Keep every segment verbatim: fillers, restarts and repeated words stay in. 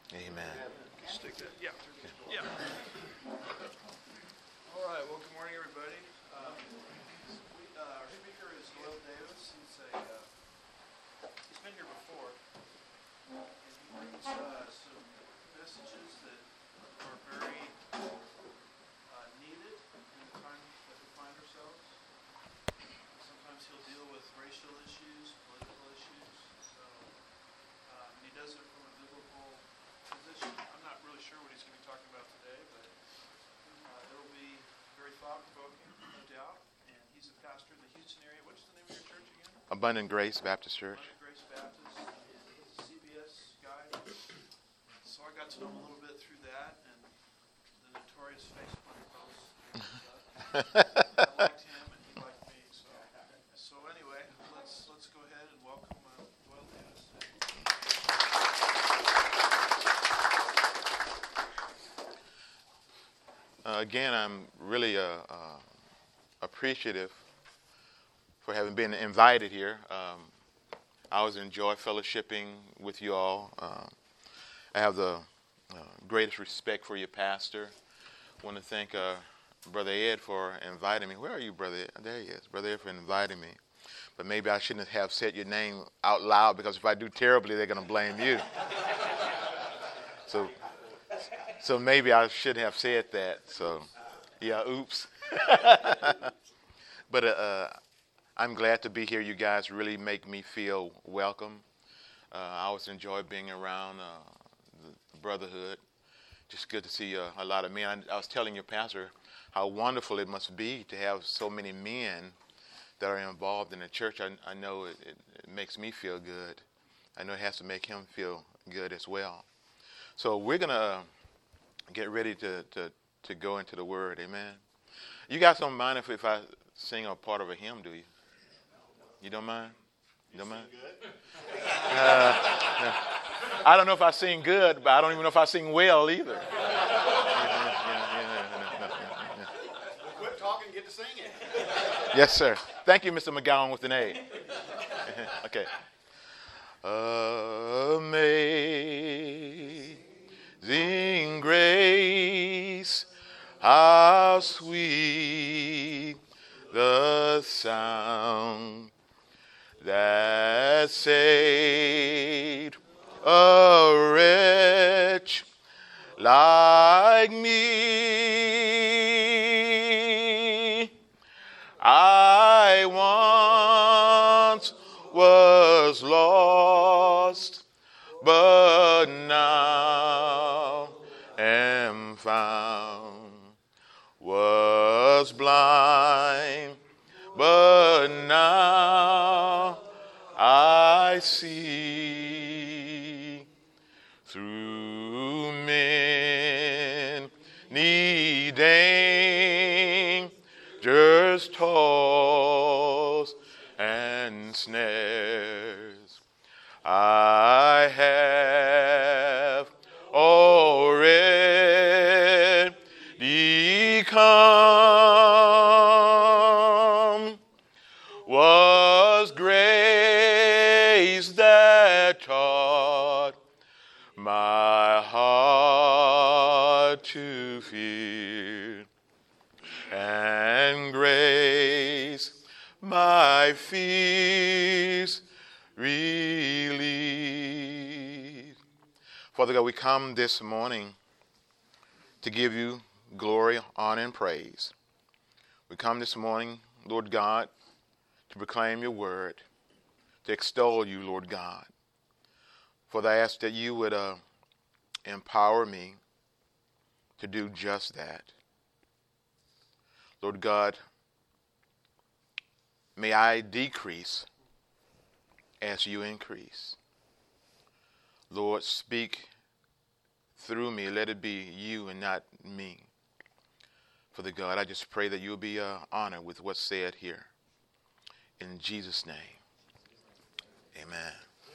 Amen. Stick that. Yeah. Yeah. All right. Well, good morning, everybody. Um, we, uh, our hymn maker is Doyle Davis. He's a uh, he's been here before, and he brings uh, some messages that are very uh, needed in the time that we find ourselves. Sometimes he'll deal with racial issues, political issues. So um, he does it from a biblical position. I'm not really sure what he's going to be talking about today, but uh, there will be very thought-provoking, no doubt. And he's a pastor in the Houston area. What's the name of your church again? Abundant Grace Baptist Church. Abundant Grace Baptist, and he's a C B S guy. So I got to know him a little bit through that and the notorious Facebook posts and stuff. I liked him and he liked me. So, so anyway, let's let's go ahead and welcome uh, Doyle Davis. Uh, again, I'm really uh, uh, appreciative for having been invited here. Um, I always enjoy fellowshipping with you all. Uh, I have the uh, greatest respect for your pastor. I want to thank uh, Brother Ed for inviting me. Where are you, Brother Ed? There he is. Brother Ed for inviting me. But maybe I shouldn't have said your name out loud, because if I do terribly, they're going to blame you. So, so maybe I shouldn't have said that. So, yeah, oops. But uh, I'm glad to be here. You guys really make me feel welcome. Uh, I always enjoy being around uh, the brotherhood. Just good to see uh, a lot of men. I, I was telling your pastor how wonderful it must be to have so many men that are involved in the church. I, I know it, it, it makes me feel good. I know it has to make him feel good as well. So we're going to get ready to, to, to go into the Word. Amen. You guys don't mind if, if I sing a part of a hymn, do you? You don't mind? You don't mind? Uh, I don't know if I sing good, but I don't even know if I sing well either. Well, quit talking, get to singing. Yes, sir. Thank you, Mister McGowan with an A. Okay. Amazing grace, how sweet the sound that saved a wretch like me. I once was lost, but now am found. Was blind, but now I see. Through many dangers, toils, and snares, I have already come. Was grace that taught my heart to fear, and grace my fears relieve. Father God, we come this morning to give you glory, honor, and praise. We come this morning, Lord God, to proclaim your word, to extol you, Lord God. Father, I ask that you would uh, empower me to do just that. Lord God, may I decrease as you increase. Lord, speak through me. Let it be you and not me. Father God, I just pray that you'll be uh, honored with what's said here. In Jesus' name, amen.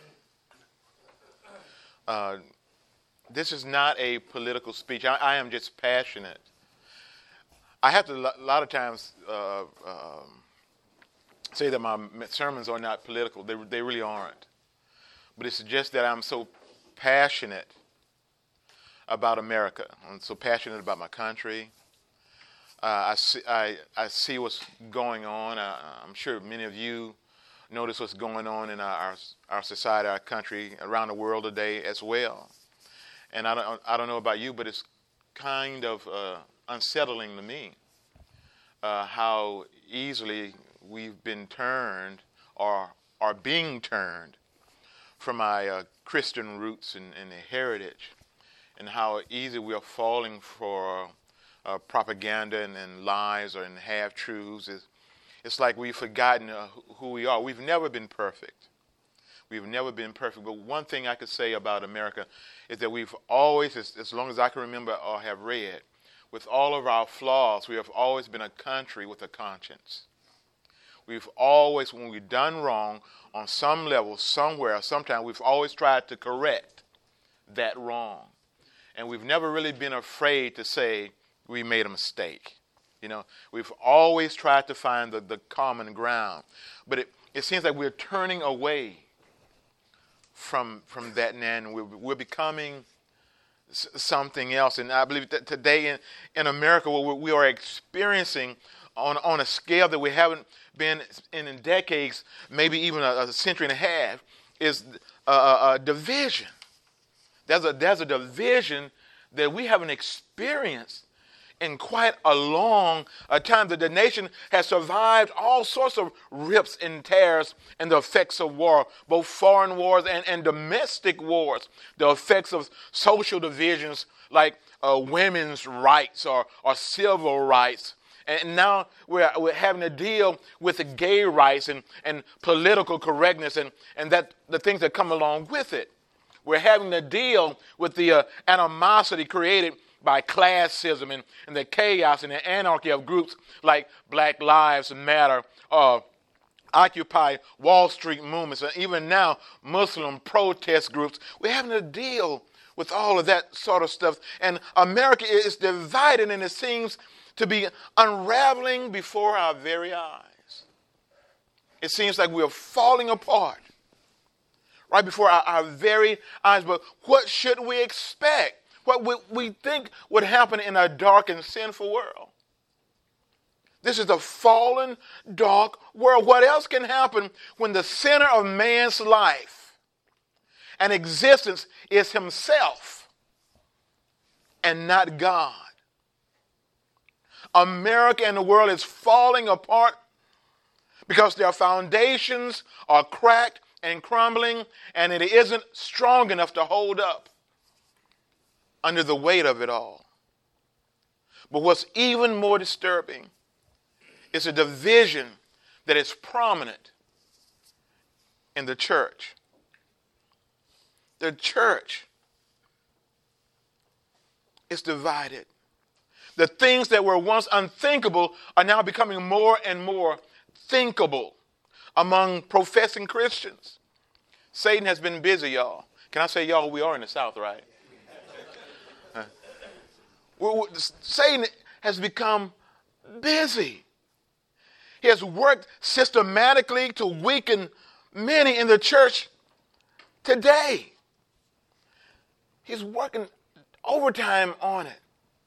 Uh, this is not a political speech. I, I am just passionate. I have to a lot of times uh, um, say that my sermons are not political. They they really aren't. But it's just that I'm so passionate about America. I'm so passionate about my country. Uh, I, see, I, I see what's going on. I, I'm sure many of you notice what's going on in our, our, our society, our country, around the world today as well. And I don't, I don't know about you, but it's kind of uh, unsettling to me uh, how easily we've been turned or are being turned from my uh, Christian roots and, and heritage, and how easy we are falling for uh, propaganda and, and lies or and half-truths. It's, it's like we've forgotten uh, who we are. We've never been perfect. We've never been perfect. But one thing I could say about America is that we've always, as, as long as I can remember or have read, with all of our flaws, we have always been a country with a conscience. We've always, when we've done wrong on some level, somewhere, sometime, we've always tried to correct that wrong. And we've never really been afraid to say we made a mistake. You know, we've always tried to find the, the common ground. But it, it seems like we're turning away from from that now, and we're, we're becoming s- something else. And I believe that today in, in America, what we are experiencing on, on a scale that we haven't been in, in decades, maybe even a, a century and a half, is a, a, a division. There's a, there's a division that we haven't experienced in quite a long a time. That the nation has survived all sorts of rips and tears and the effects of war, both foreign wars and, and domestic wars, the effects of social divisions like uh, women's rights or, or civil rights. And now we're, we're having to deal with the gay rights and, and political correctness and, and that the things that come along with it. We're having to deal with the uh, animosity created by classism and, and the chaos and the anarchy of groups like Black Lives Matter, uh, Occupy Wall Street movements, and even now Muslim protest groups. We're having to deal with all of that sort of stuff. And America is divided, and it seems to be unraveling before our very eyes. It seems like we're falling apart right before our, our very eyes. But what should we expect? What we, we think would happen in a dark and sinful world. This is a fallen, dark world. What else can happen when the center of man's life and existence is himself and not God? America and the world is falling apart because their foundations are cracked and crumbling, and it isn't strong enough to hold up under the weight of it all. But what's even more disturbing is a division that is prominent in the church. The church is divided. The things that were once unthinkable are now becoming more and more thinkable among professing Christians. Satan has been busy, y'all. Can I say y'all? We are in the South, right? Uh, we're, we're, Satan has become busy. He has worked systematically to weaken many in the church today. He's working overtime on it.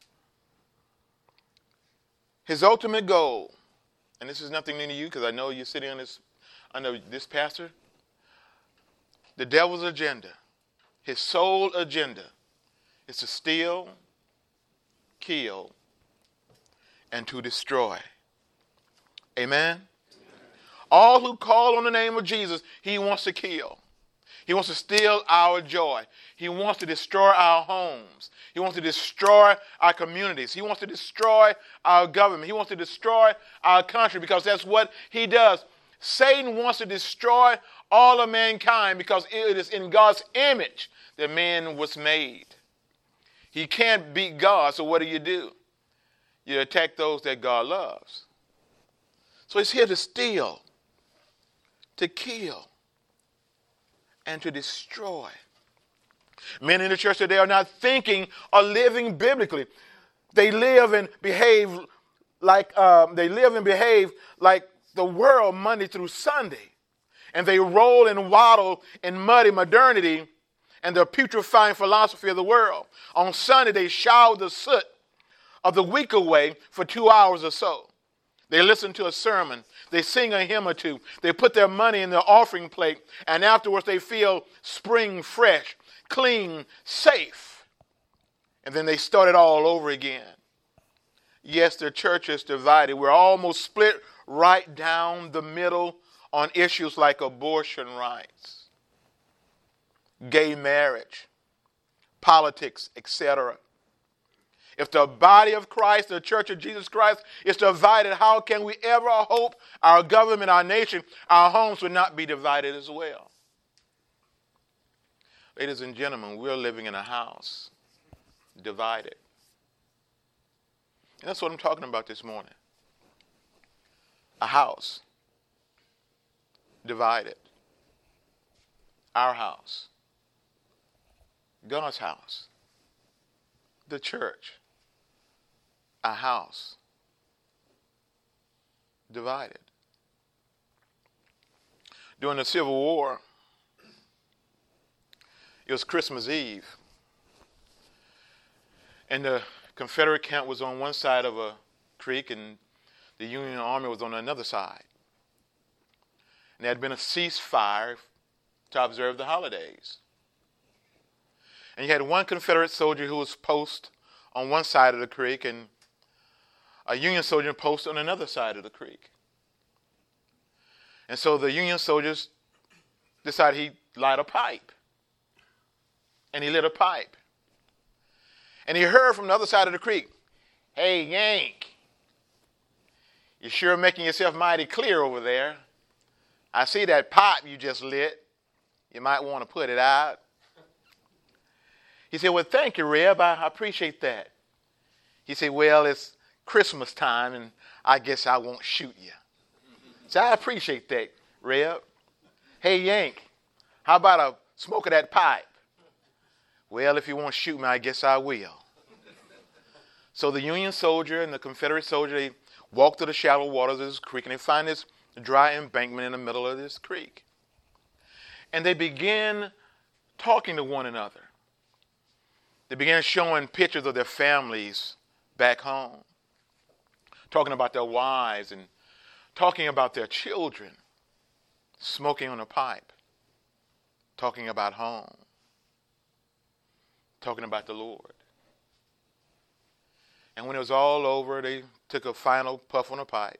His ultimate goal, and this is nothing new to you because I know you're sitting on this, I know this pastor, the devil's agenda, his sole agenda is to steal, kill, and to destroy. Amen? All who call on the name of Jesus, he wants to kill. He wants to steal our joy. He wants to destroy our homes. He wants to destroy our communities. He wants to destroy our government. He wants to destroy our country because that's what he does. Satan wants to destroy all of mankind because it is in God's image that man was made. He can't beat God, so what do you do? You attack those that God loves. So he's here to steal, to kill, and to destroy. Men in the church today are not thinking or living biblically. They live and behave like um, they live and behave like the world Monday through Sunday, and they roll and waddle in muddy modernity and the putrefying philosophy of the world. On Sunday, they shower the soot of the week away for two hours or so. They listen to a sermon. They sing a hymn or two. They put their money in their offering plate, and afterwards they feel spring fresh, clean, safe. And then they start it all over again. Yes, the church is divided. We're almost split right down the middle on issues like abortion rights, gay marriage, politics, et cetera. If the body of Christ, the church of Jesus Christ, is divided, how can we ever hope our government, our nation, our homes would not be divided as well? Ladies and gentlemen, we're living in a house divided. And that's what I'm talking about this morning. A house divided. Our house. God's house. The church. A house divided. During the Civil War, it was Christmas Eve, and the Confederate camp was on one side of a creek, and the Union Army was on another side. And there had been a ceasefire to observe the holidays. And you had one Confederate soldier who was posted on one side of the creek, and a Union soldier posted on another side of the creek. And so the Union soldiers decided he'd light a pipe. And he lit a pipe. And he heard from the other side of the creek, "Hey, Yank, you're sure making yourself mighty clear over there. I see that pipe you just lit. You might want to put it out." He said, "Well, thank you, Reb. I appreciate that." He said, "Well, it's Christmas time, and I guess I won't shoot you." So I appreciate that, Reb. "Hey, Yank, how about a smoke of that pipe?" "Well, if you won't shoot me, I guess I will." So the Union soldier and the Confederate soldier, they walk to the shallow waters of this creek, and they find this dry embankment in the middle of this creek. And they begin talking to one another. They began showing pictures of their families back home, talking about their wives and talking about their children, smoking on a pipe, talking about home, talking about the Lord. And when it was all over, they took a final puff on a pipe.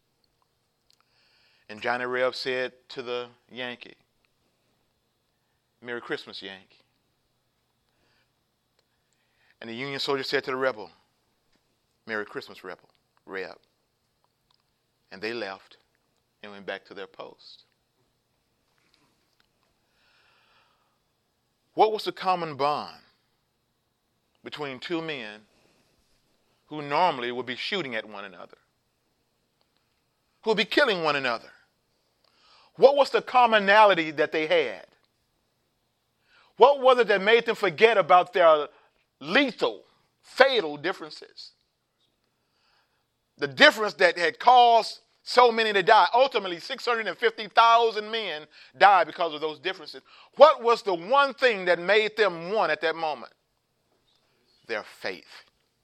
And Johnny Reb said to the Yankee, "Merry Christmas, Yankee." And the Union soldier said to the rebel, "Merry Christmas, rebel, Reb." And they left and went back to their post. What was the common bond between two men who normally would be shooting at one another, who would be killing one another? What was the commonality that they had? What was it that made them forget about their lethal, fatal differences? The difference that had caused so many to die. Ultimately, six hundred fifty thousand men died because of those differences. What was the one thing that made them one at that moment? Their faith.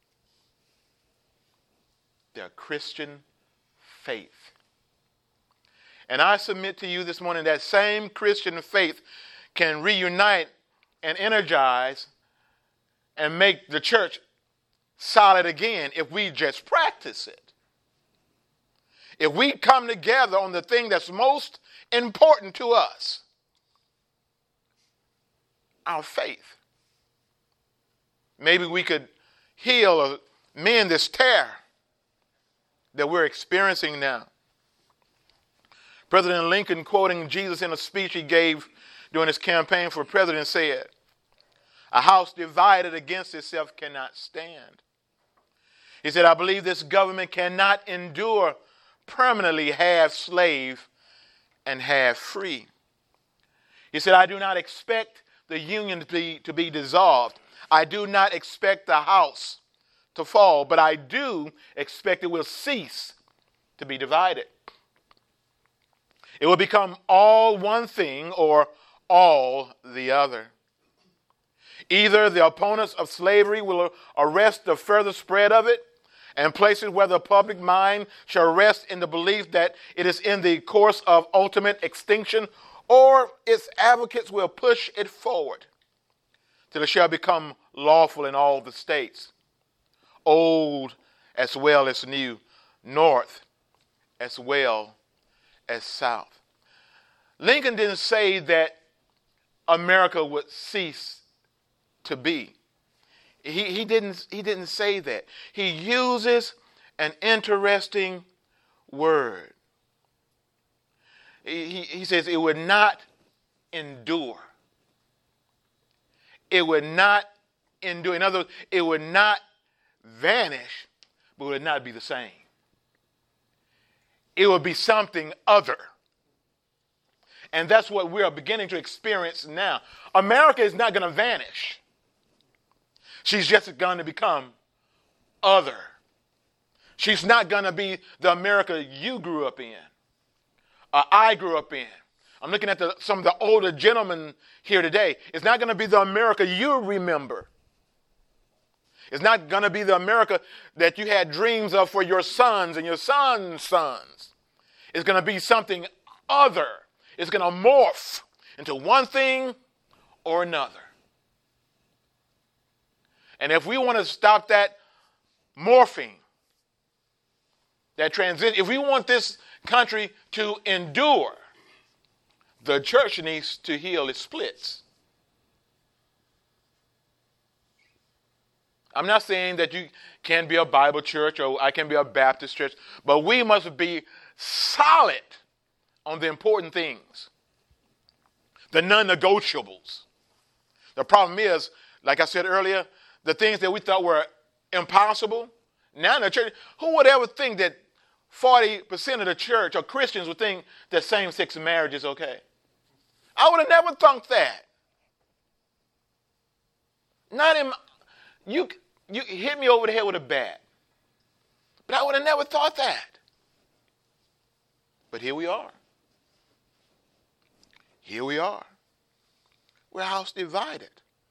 Their Christian faith. And I submit to you this morning that same Christian faith can reunite and energize and make the church solid again if we just practice it. If we come together on the thing that's most important to us, our faith, maybe we could heal or mend this tear that we're experiencing now. President Lincoln, quoting Jesus in a speech he gave during his campaign for president, said, "A house divided against itself cannot stand." He said, "I believe this government cannot endure permanently half slave and half free." He said, "I do not expect the union to be, to be dissolved. I do not expect the house to fall, but I do expect it will cease to be divided. It will become all one thing or all the other." Either the opponents of slavery will arrest the further spread of it and place it where the public mind shall rest in the belief that it is in the course of ultimate extinction, or its advocates will push it forward till it shall become lawful in all the states, old as well as new, north as well as south. Lincoln didn't say that America would cease to be. He, he didn't, he didn't say that. He uses an interesting word. He, he, he says it would not endure. It would not endure. In other words, it would not vanish, but it would not be the same. It would be something other. And that's what we are beginning to experience now. America is not going to vanish. She's just going to become other. She's not going to be the America you grew up in, or I grew up in. I'm looking at the, some of the older gentlemen here today. It's not going to be the America you remember. It's not going to be the America that you had dreams of for your sons and your sons' sons. It's going to be something other. It's going to morph into one thing or another. And if we want to stop that morphing, that transition, if we want this country to endure, the church needs to heal its splits. I'm not saying that you can be a Bible church or I can be a Baptist church, but we must be solid on the important things, the non-negotiables. The problem is, like I said earlier, the things that we thought were impossible, now in the church, who would ever think that forty percent of the church or Christians would think that same-sex marriage is okay? I would have never thought that. Not in, you, you hit me over the head with a bat. But I would have never thought that. But here we are. Here we are. We're a house divided.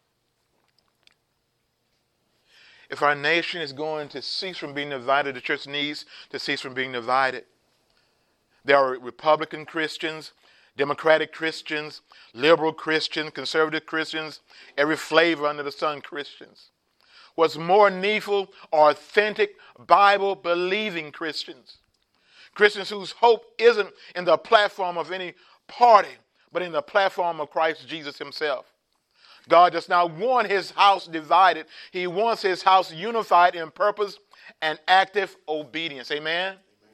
If our nation is going to cease from being divided, the church needs to cease from being divided. There are Republican Christians, Democratic Christians, liberal Christians, conservative Christians, every flavor under the sun Christians. What's more needful are authentic, Bible-believing Christians. Christians whose hope isn't in the platform of any party, but in the platform of Christ Jesus himself. God does not want his house divided. He wants his house unified in purpose and active obedience. Amen? Amen.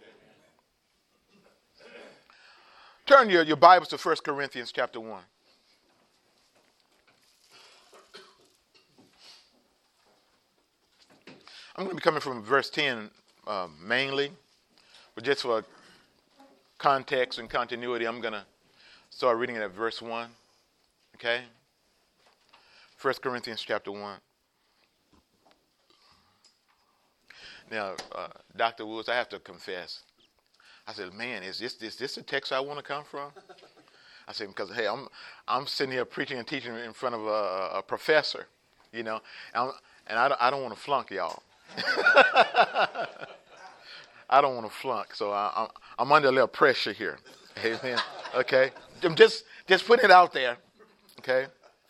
Turn your, your Bibles to First Corinthians chapter one. I'm going to be coming from verse ten uh, mainly, but just for context and continuity, I'm going to start reading it at verse one. Okay? First Corinthians chapter one. Now, uh, Doctor Woods, I have to confess. I said, man, is this is this the text I want to come from? I said, because, hey, I'm I'm sitting here preaching and teaching in front of a, a professor, you know, and, and I, don't, I don't want to flunk y'all. I don't want to flunk, so I, I'm, I'm under a little pressure here. Amen. Okay? I'm just, just putting it out there. Okay?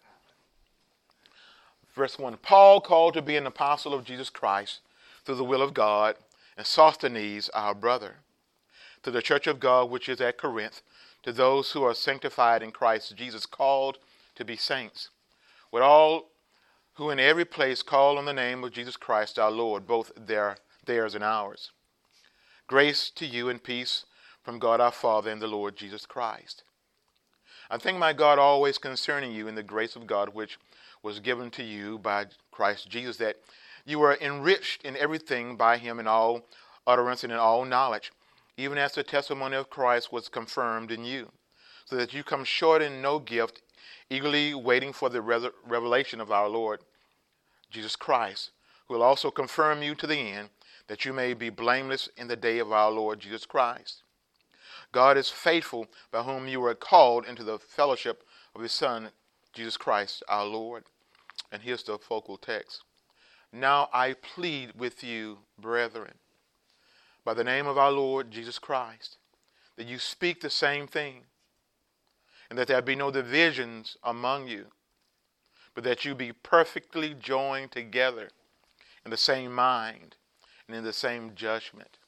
Verse one, Paul, called to be an apostle of Jesus Christ through the will of God, and Sosthenes, our brother, to the church of God which is at Corinth, to those who are sanctified in Christ Jesus, called to be saints, with all who in every place call on the name of Jesus Christ our Lord, both their, theirs and ours. Grace to you and peace from God our Father and the Lord Jesus Christ. I thank my God always concerning you in the grace of God which was given to you by Christ Jesus, that you were enriched in everything by him in all utterance and in all knowledge, even as the testimony of Christ was confirmed in you, so that you come short in no gift, eagerly waiting for the res- revelation of our Lord Jesus Christ, who will also confirm you to the end, that you may be blameless in the day of our Lord Jesus Christ. God is faithful, by whom you were called into the fellowship of his Son, Jesus Christ our Lord. And here's the focal text. Now I plead with you, brethren, by the name of our Lord Jesus Christ, that you speak the same thing, and that there be no divisions among you, but that you be perfectly joined together in the same mind and in the same judgment.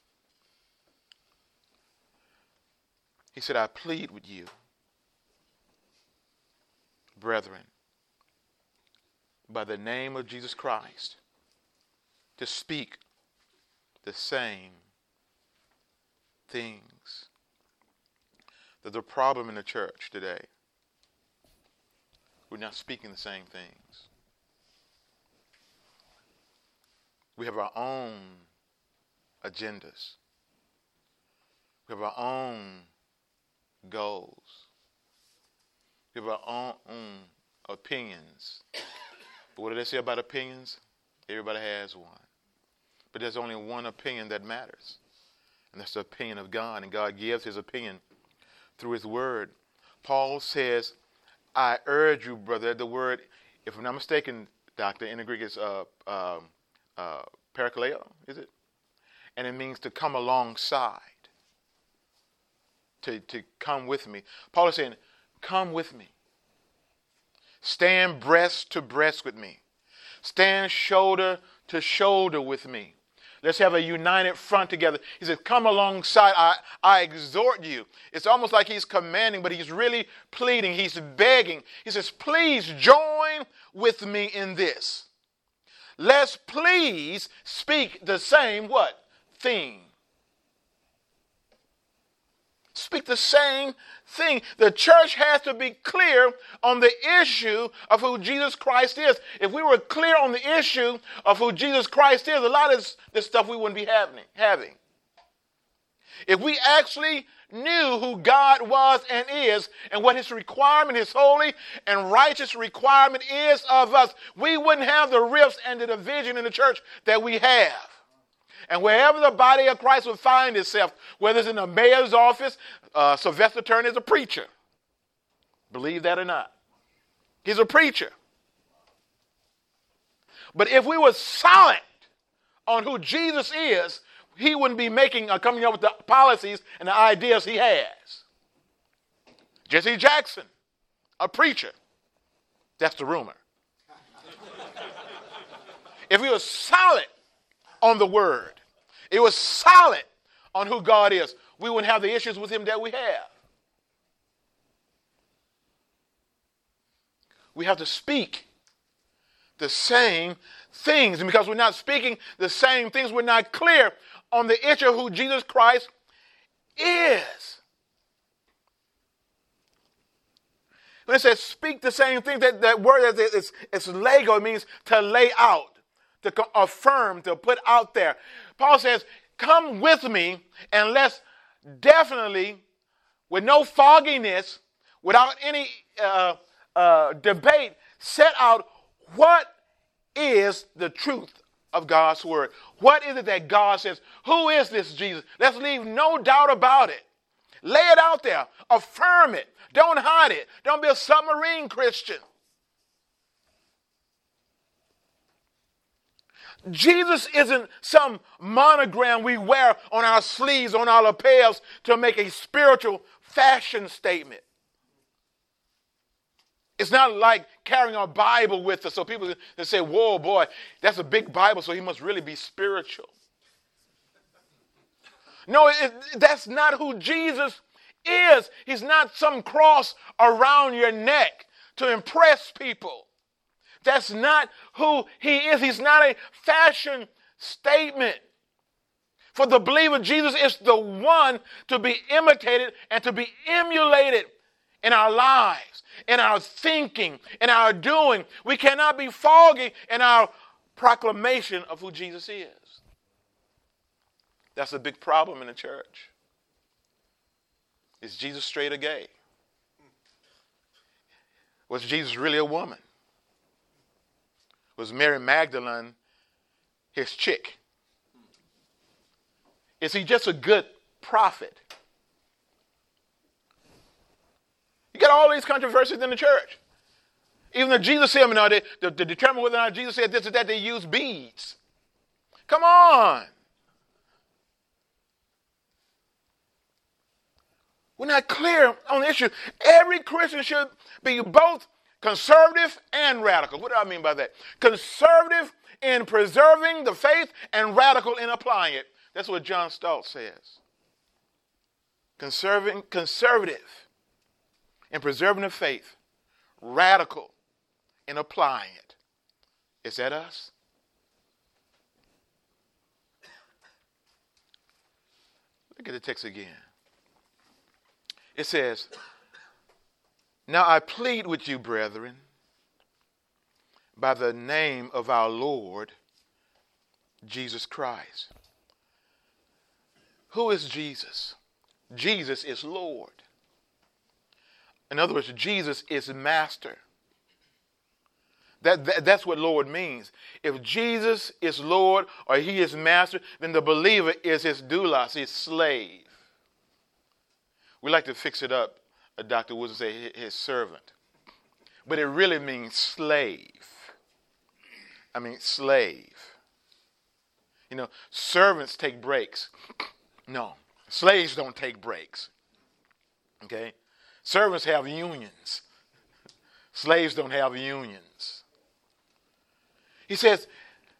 He said, I plead with you, brethren, by the name of Jesus Christ, to speak the same things. There's a problem in the church today. We're not speaking the same things. We have our own agendas. We have our own goals. We have our own, own opinions. But what do they say about opinions? Everybody has one. But there's only one opinion that matters. And that's the opinion of God. And God gives his opinion through his word. Paul says, I urge you, brother, the word, if I'm not mistaken, Doctor, in the Greek is uh, uh, uh, parakaleo, is it? And it means to come alongside. To, to come with me. Paul is saying, come with me. Stand breast to breast with me. Stand shoulder to shoulder with me. Let's have a united front together. He says, come alongside. I, I exhort you. It's almost like he's commanding, but he's really pleading. He's begging. He says, please join with me in this. Let's please speak the same what? Thing. Speak the same thing. The church has to be clear on the issue of who Jesus Christ is. If we were clear on the issue of who Jesus Christ is, a lot of this, this stuff we wouldn't be having, having. If we actually knew who God was and is and what his requirement, his holy and righteous requirement is of us, we wouldn't have the rifts and the division in the church that we have. And wherever the body of Christ would find itself, whether it's in the mayor's office, uh, Sylvester Turner is a preacher. Believe that or not. He's a preacher. But if we were silent on who Jesus is, he wouldn't be making, uh, coming up with the policies and the ideas he has. Jesse Jackson, a preacher. That's the rumor. If we were silent on the word, it was silent on who God is, we wouldn't have the issues with him that we have. We have to speak the same things. And because we're not speaking the same things, we're not clear on the issue of who Jesus Christ is. When it says speak the same thing, that, that word, it's, it's lego, it means to lay out, to affirm, to put out there. Paul says, come with me and let's definitely, with no fogginess, without any uh, uh, debate, set out what is the truth of God's word. What is it that God says? Who is this Jesus? Let's leave no doubt about it. Lay it out there. Affirm it. Don't hide it. Don't be a submarine Christian. Jesus isn't some monogram we wear on our sleeves, on our lapels to make a spiritual fashion statement. It's not like carrying our Bible with us so people can say, whoa, boy, that's a big Bible, so he must really be spiritual. No, it, that's not who Jesus is. He's not some cross around your neck to impress people. That's not who he is. He's not a fashion statement. For the believer, Jesus is the one to be imitated and to be emulated in our lives, in our thinking, in our doing. We cannot be foggy in our proclamation of who Jesus is. That's a big problem in the church. Is Jesus straight or gay? Was Jesus really a woman? Was Mary Magdalene his chick? Is he just a good prophet? You got all these controversies in the church. Even though Jesus said, no, they, to, to determine whether or not Jesus said this or that, they use beads. Come on. We're not clear on the issue. Every Christian should be both conservative and radical. What do I mean by that? Conservative in preserving the faith and radical in applying it. That's what John Stott says. Conserving, conservative in preserving the faith, radical in applying it. Is that us? Look at the text again. It says, now I plead with you, brethren, by the name of our Lord Jesus Christ. Who is Jesus? Jesus is Lord. In other words, Jesus is master. That, that, that's what Lord means. If Jesus is Lord or he is master, then the believer is his doulos, his slave. We like to fix it up, uh, Doctor Woods, and say his servant. But it really means slave. I mean, slave. You know, servants take breaks. No, slaves don't take breaks. Okay? Servants have unions. Slaves don't have unions. He says,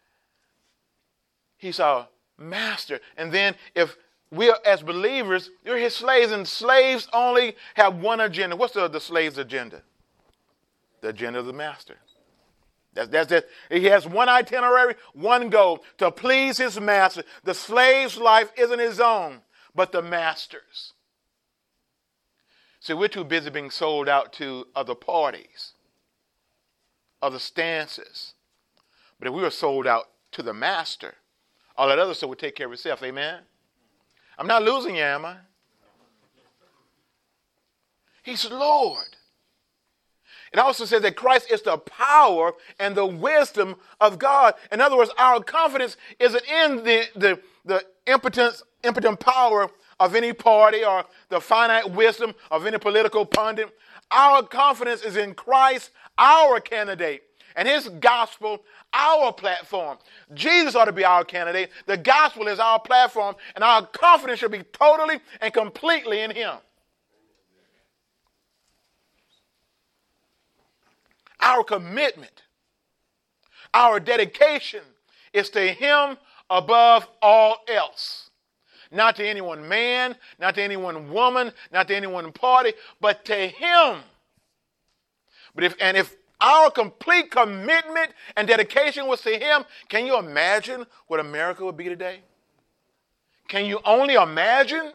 he's our master. And then if we are, as believers, you're his slaves, and slaves only have one agenda. What's the, the slave's agenda? The agenda of the master. That's, that's it. He has one itinerary, one goal, to please his master. The slave's life isn't his own, but the master's. See, we're too busy being sold out to other parties, other stances. But if we were sold out to the master, all that other stuff would take care of itself. Amen? I'm not losing you, am I? He's Lord. It also says that Christ is the power and the wisdom of God. In other words, our confidence isn't in the, the, the impotent, impotent power of any party or the finite wisdom of any political pundit. Our confidence is in Christ, our candidate, and his gospel, our platform. Jesus ought to be our candidate. The gospel is our platform, and our confidence should be totally and completely in him. Our commitment, our dedication is to him above all else. Not to any one man, not to any one woman, not to any one party, but to him. But if and if our complete commitment and dedication was to him, can you imagine what America would be today? Can you only imagine?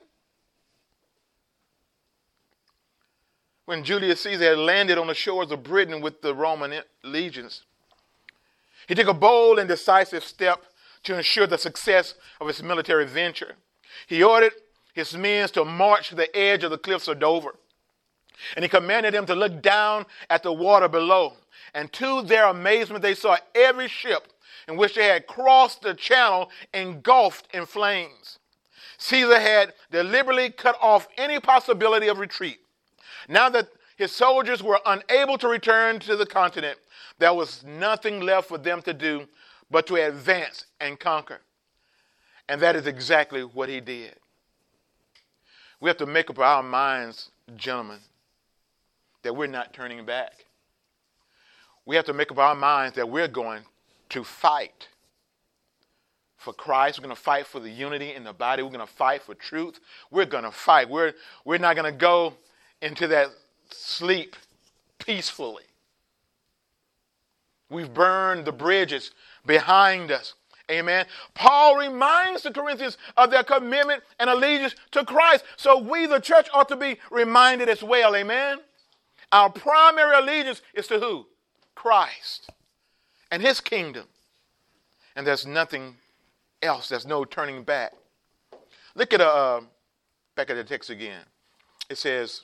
When Julius Caesar had landed on the shores of Britain with the Roman legions, he took a bold and decisive step to ensure the success of his military venture. He ordered his men to march to the edge of the cliffs of Dover, and he commanded them to look down at the water below. And to their amazement, they saw every ship in which they had crossed the channel engulfed in flames. Caesar had deliberately cut off any possibility of retreat. Now that his soldiers were unable to return to the continent, there was nothing left for them to do but to advance and conquer. And that is exactly what he did. We have to make up our minds, gentlemen, that we're not turning back. We have to make up our minds that we're going to fight for Christ. We're going to fight for the unity in the body. We're going to fight for truth. We're going to fight. We're, we're not going to go into that sleep peacefully. We've burned the bridges behind us. Amen. Paul reminds the Corinthians of their commitment and allegiance to Christ. So we, the church, ought to be reminded as well. Amen. Our primary allegiance is to who? Christ and his kingdom. And there's nothing else. There's no turning back. Look at uh, back at the text again. It says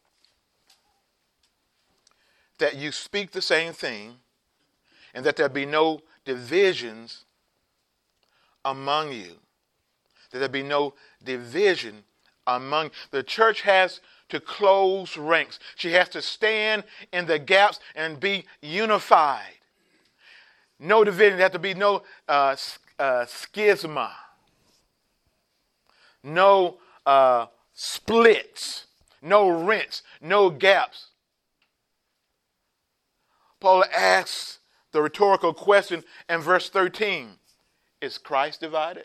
that you speak the same thing and that there be no divisions among you. That there be no division among. The church has to close ranks. She has to stand in the gaps and be unified. No division. There has to be no uh, uh, schisma. No uh, splits. No rents. No gaps. Paul asks the rhetorical question in verse thirteen. Is Christ divided?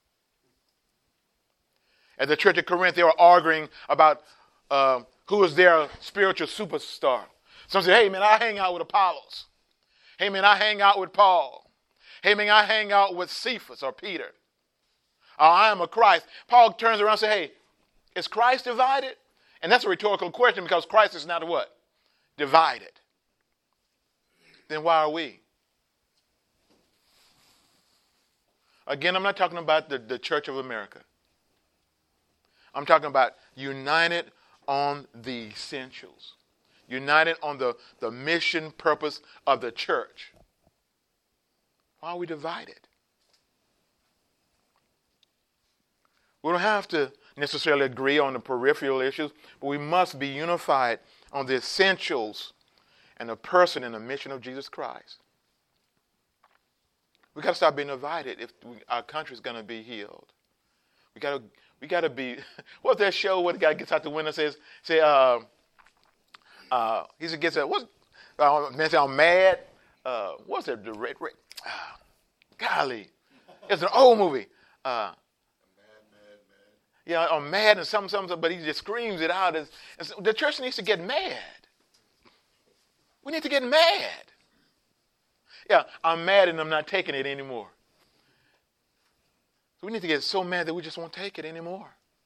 At the church of Corinth, they were arguing about uh, who is their spiritual superstar. Some say, hey, man, I hang out with Apollos. Hey, man, I hang out with Paul. Hey, man, I hang out with Cephas or Peter. Uh, I am a Christ. Paul turns around and says, hey, is Christ divided? And that's a rhetorical question because Christ is not what? Divided. Then why are we? Again, I'm not talking about the, the Church of America. I'm talking about united on the essentials. United on the, the mission purpose of the church. Why are we divided? We don't have to necessarily agree on the peripheral issues, but we must be unified on the essentials and the person and the mission of Jesus Christ. We got to stop being divided if we, our country's going to be healed. We got to we got to be. What's that show where the guy gets out the window and says, "Say, uh, uh, he gets a what? Uh, man, say I'm mad. Uh, what's that? The red, red. Uh, golly, it's an old movie. Uh, yeah, I'm mad and something, something, but he just screams it out. As, as the church needs to get mad. We need to get mad. Yeah, I'm mad and I'm not taking it anymore. So we need to get so mad that we just won't take it anymore.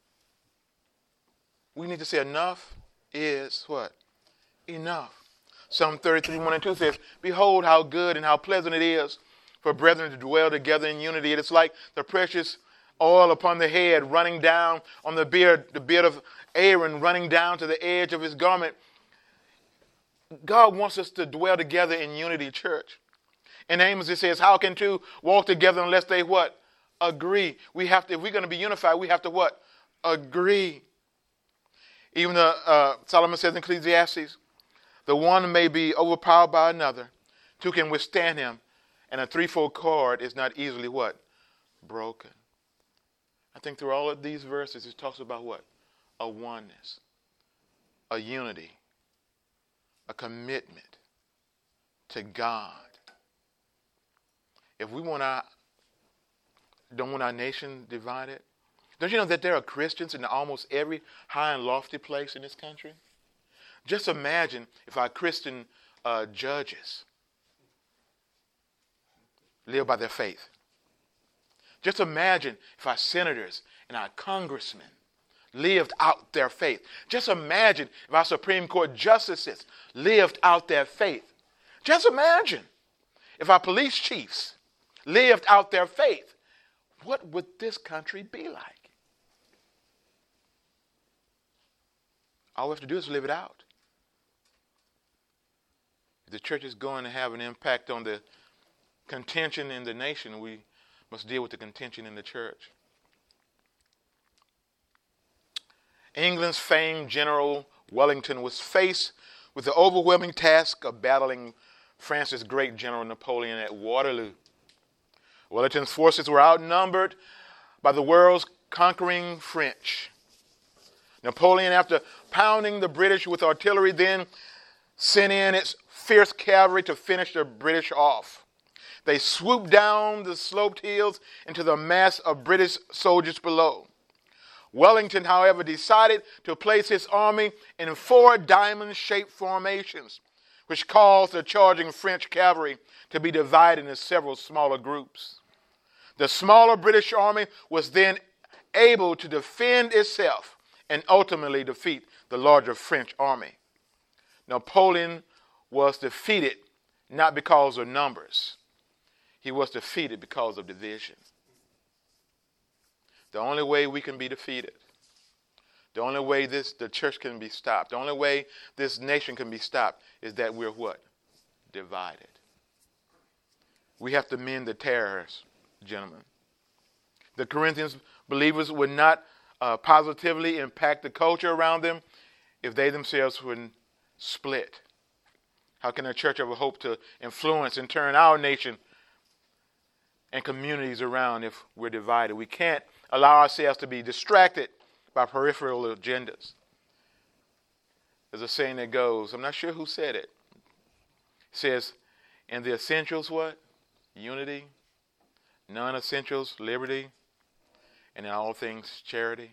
We need to say enough is what? Enough. Psalm thirty-three, one and two says, behold how good and how pleasant it is for brethren to dwell together in unity. It is like the precious oil upon the head running down on the beard, the beard of Aaron running down to the edge of his garment. God wants us to dwell together in unity, church. In Amos it says, how can two walk together unless they what? Agree. We have to, if we're going to be unified, we have to what? Agree. Even the, uh, Solomon says in Ecclesiastes, the one may be overpowered by another, two can withstand him, and a threefold cord is not easily what? Broken. I think through all of these verses, it talks about what? A oneness, a unity, a commitment to God. If we want our, don't want our nation divided, don't you know that there are Christians in almost every high and lofty place in this country? Just imagine if our Christian uh, judges live by their faith. Just imagine if our senators and our congressmen lived out their faith. Just imagine if our Supreme Court justices lived out their faith. Just imagine if our police chiefs lived out their faith. What would this country be like? All we have to do is live it out. If the church is going to have an impact on the contention in the nation, we must deal with the contention in the church. England's famed General Wellington was faced with the overwhelming task of battling France's great General Napoleon at Waterloo. Wellington's forces were outnumbered by the world's conquering French. Napoleon, after pounding the British with artillery, then sent in its fierce cavalry to finish the British off. They swooped down the sloped hills into the mass of British soldiers below. Wellington, however, decided to place his army in four diamond-shaped formations, which caused the charging French cavalry to be divided into several smaller groups. The smaller British army was then able to defend itself and ultimately defeat the larger French army. Napoleon was defeated not because of numbers. He was defeated because of division. The only way we can be defeated, the only way this the church can be stopped, the only way this nation can be stopped is that we're what? Divided. We have to mend the terrors, gentlemen. The Corinthians believers would not uh, positively impact the culture around them if they themselves wouldn't split? How can a church ever hope to influence and turn our nation and communities around if we're divided? We can't allow ourselves to be distracted by peripheral agendas. There's a saying that goes, I'm not sure who said it. It says, in the essentials, what? Unity. Non-essentials, liberty. And in all things, charity.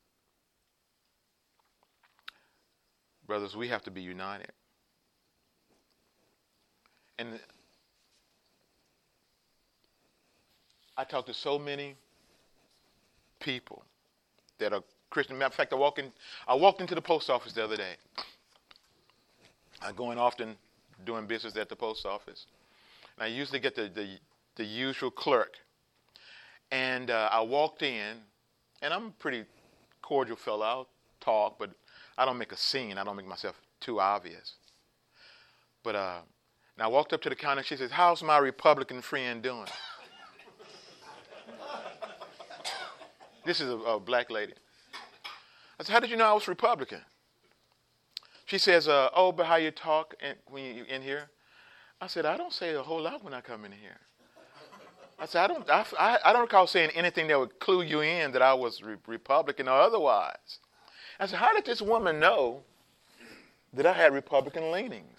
Brothers, we have to be united. And I talk to so many people that are Christian. Matter of fact, I walk in, I walked into the post office the other day. I go in often doing business at the post office. And I usually get the, the, the usual clerk. And uh, I walked in, and I'm a pretty cordial fellow. I'll talk, but I don't make a scene. I don't make myself too obvious. But uh, and I walked up to the counter, and she says, how's my Republican friend doing? This is a, a black lady. I said, how did you know I was Republican? She says, uh, oh, but how you talk in, when you in here? I said, I don't say a whole lot when I come in here. I said, I don't, I, I, I don't recall saying anything that would clue you in that I was re- Republican or otherwise. I said, how did this woman know that I had Republican leanings?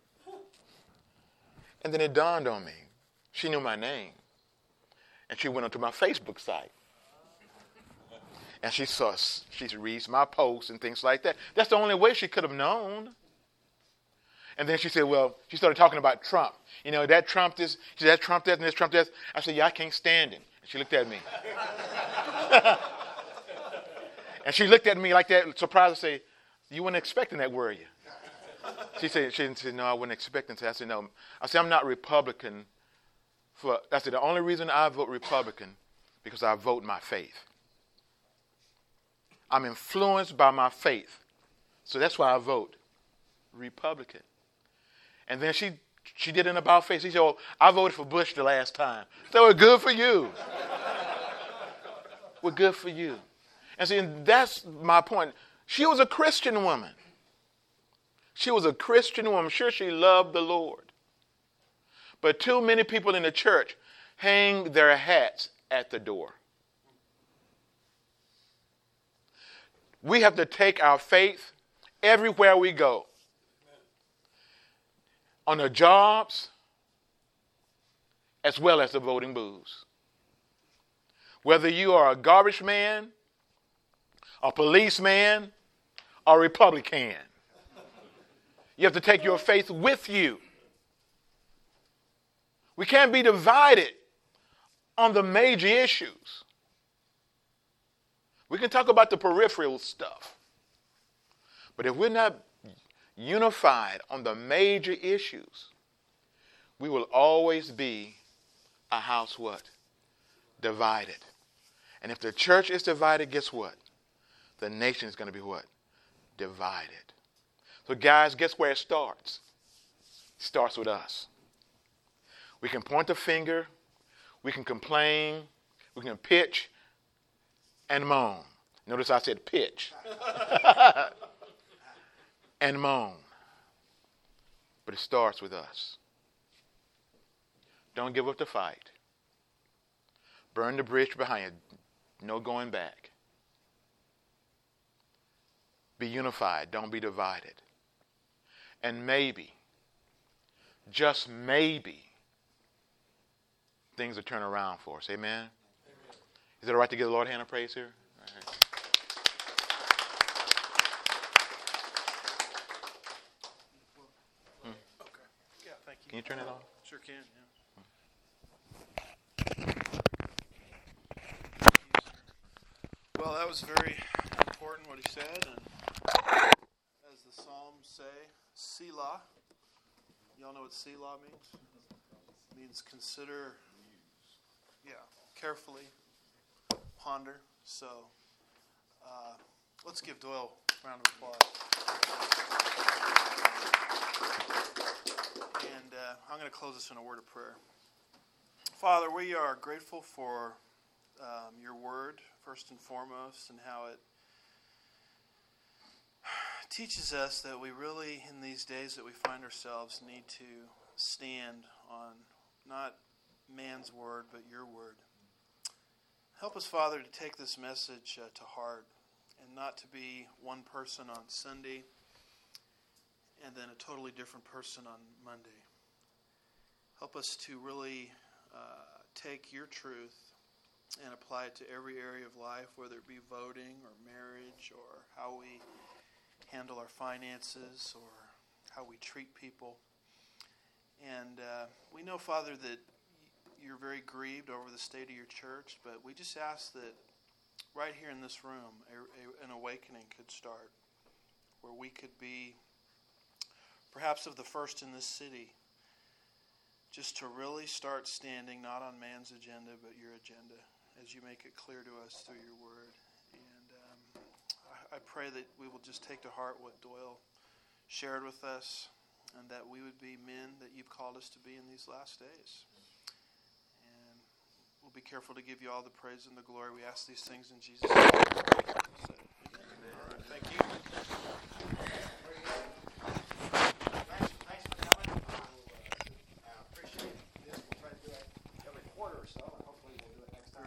And then it dawned on me. She knew my name. And she went onto my Facebook site. And she saw, she reads my posts and things like that. That's the only way she could have known. And then she said, well, she started talking about Trump. You know, that Trump this, she said, that Trump this, and this Trump this. I said, yeah, I can't stand him. And she looked at me. And she looked at me like that, surprised, and said, you weren't expecting that, were you? She said, she said, no, I wasn't expecting that. I said, no. I said, I'm not Republican. For, I said, the only reason I vote Republican because I vote my faith. I'm influenced by my faith. So that's why I vote Republican. And then she she did an about face. She said, oh, I voted for Bush the last time. So we're good for you. We're good for you. And see, that's my point. She was a Christian woman. She was a Christian woman. I'm sure she loved the Lord. But too many people in the church hang their hats at the door. We have to take our faith everywhere we go. On the jobs, as well as the voting booths. Whether you are a garbage man, a policeman, or a Republican, you have to take your faith with you. We can't be divided on the major issues. We can talk about the peripheral stuff. But if we're not unified on the major issues, we will always be a house what? Divided. And if the church is divided, guess what? The nation is going to be what? Divided. So guys, guess where it starts? It starts with us. We can point the finger, we can complain, we can pitch and moan. Notice I said pitch. And moan. But it starts with us. Don't give up the fight. Burn the bridge behind you. No going back. Be unified. Don't be divided. And maybe, just maybe, things will turn around for us. Amen? Amen. Is it all right to give the Lord a hand of praise here? All right. Okay. Yeah, thank you. Can you turn it on? Sure can, yeah. Well, that was very important what he said, and as the Psalms say, Selah. Y'all know what Selah means? It means consider, yeah, carefully, ponder. So, uh, let's give Doyle a round of applause. And uh, I'm going to close this in a word of prayer. Father, we are grateful for um, your word, first and foremost, and how it teaches us that we really, in these days that we find ourselves, need to stand on not man's word, but your word. Help us, Father, to take this message uh, to heart and not to be one person on Sunday and then a totally different person on Monday. Help us to really uh, take your truth and apply it to every area of life, whether it be voting or marriage or how we handle our finances or how we treat people. And uh, we know, Father, that you're very grieved over the state of your church, but we just ask that right here in this room, a, a, an awakening could start where we could be perhaps of the first in this city, just to really start standing not on man's agenda, but your agenda, as you make it clear to us through your word. And um, I, I pray that we will just take to heart what Doyle shared with us, and that we would be men that you've called us to be in these last days. And we'll be careful to give you all the praise and the glory. We ask these things in Jesus' name. Amen. All right, thank you.